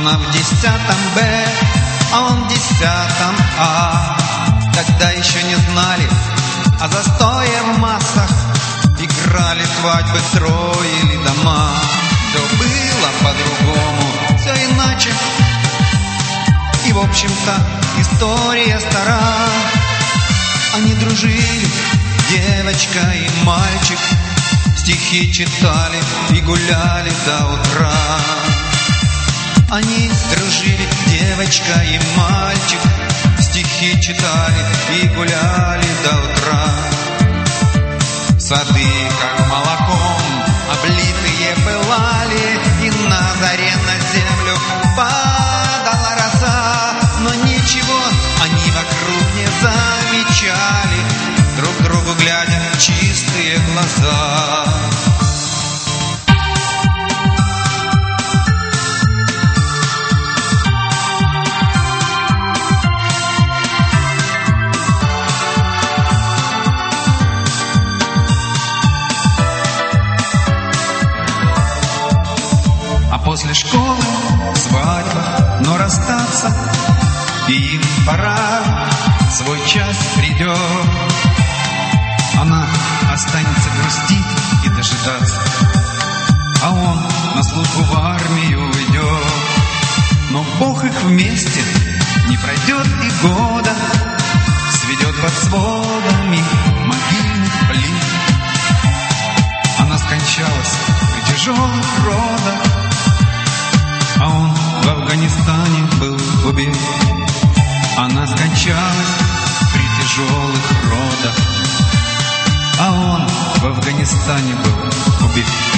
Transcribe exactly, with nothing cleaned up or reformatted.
Она в десятом Б, а он в десятом А. Тогда еще не знали о застое в массах. Играли свадьбы, строили дома. Все было по-другому, все иначе. И в общем-то история стара. Они дружили, девочка и мальчик. Стихи читали и гуляли до утра. Они дружили, девочка и мальчик. Стихи читали и гуляли до утра. Сады, как молоком, облитые пылали, и на заре на землю падала роса. Но ничего они вокруг не замечали, друг другу глядя в чистые глаза. После школы свадьба, но расстаться и им пора, свой час придет. Она останется грустить и дожидаться, а он на службу в армию уйдет. Но Бог их вместе, не пройдет и года, сведет под сводами могильных плит. Она скончалась при тяжелых родах, а он в Афганистане был убит. Она скончалась при тяжелых родах, а он в Афганистане был убит.